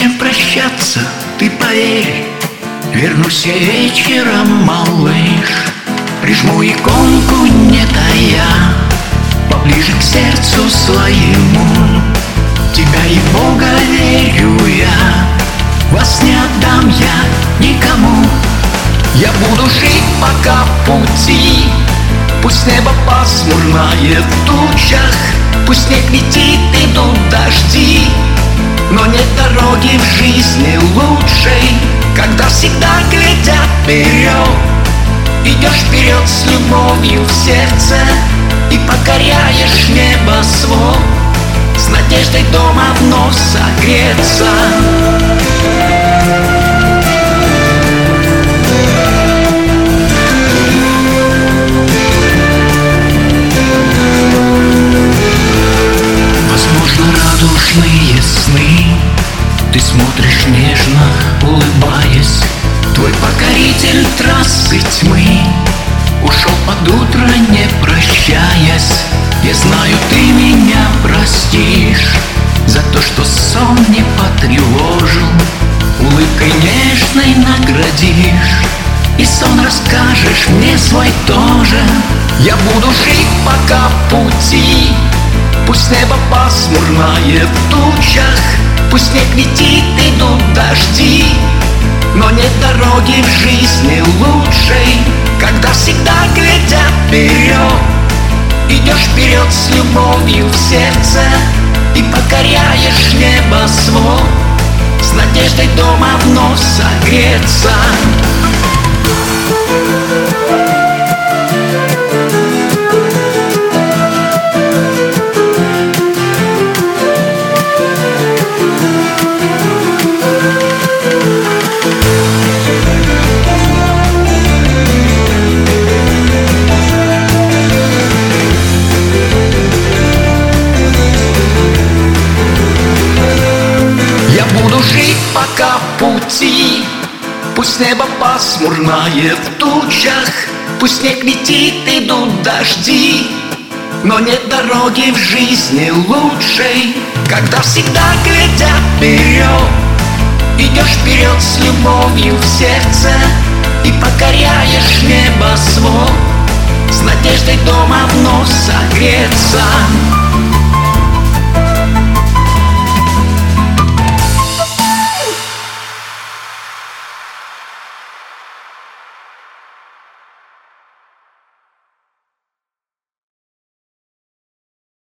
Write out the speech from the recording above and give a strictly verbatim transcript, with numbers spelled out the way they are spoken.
чем прощаться, ты поверь, вернусь я вечером, малыш. Прижму иконку, не тая, поближе к сердцу своему. Тебя и Бога верю я, вас не отдам я никому. Я буду жить пока в пути, пусть небо пасмурное в тучах, пусть снег летит, идут дожди, но нет дороги в жизни лучшей, когда всегда глядя вперед. Идешь вперед с любовью в сердце и покоряешь небосвод, с надеждой дома вновь согреться. Возможно, радужные сны, ты смотришь нежно, улыбаясь. Твой покоритель трассы тьмы ушел под утро, не прощаясь. Я знаю, ты меня простишь за то, что сон не потревожил, улыбкой нежной наградишь, и сон расскажешь мне свой тоже. Я буду жить пока в пути, пусть небо пасмурное в тучах, пусть снег летит, идут дожди, но нет дороги в жизни лучшей, когда всегда глядя вперед. Идешь вперед с любовью в сердце и покоряешь небосвод, с надеждой дома вновь согреться. Буду жить пока в пути, пусть небо пасмурное в тучах, пусть снег летит, идут дожди, но нет дороги в жизни лучшей, когда всегда глядя вперед. Идешь вперед с любовью в сердце и покоряешь небосвод, с надеждой дома вновь согреться.